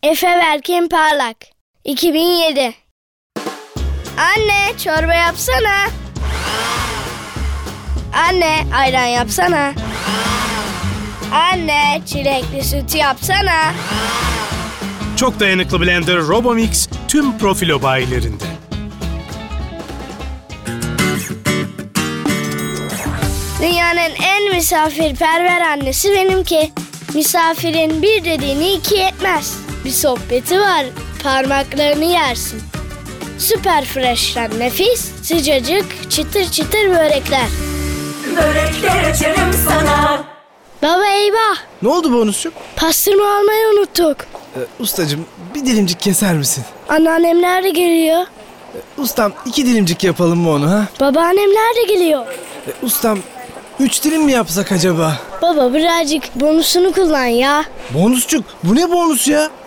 Efe Berkin Parlak 2007. Anne çorba yapsana. Anne ayran yapsana. Anne çilekli süt yapsana. Çok dayanıklı blender Robomix tüm Profilo bayilerinde. Dünyanın en misafirperver annesi benimki. Misafirin bir dediğini iki etmez. Bir sohbeti var, parmaklarını yersin. Süper Fresh'ten nefis, sıcacık, çıtır çıtır börekler. Börekler açarım sana. Baba eyvah! Ne oldu bonusçuk? Pastırma almayı unuttuk. Ustacığım bir dilimcik keser misin? Anneannemler de geliyor. Ustam 2 dilimcik yapalım mı onu ha? Babaannemler de geliyor. Ustam 3 dilim mi yapsak acaba? Baba birazcık bonusunu kullan ya. Bonusçuk bu ne bonus ya?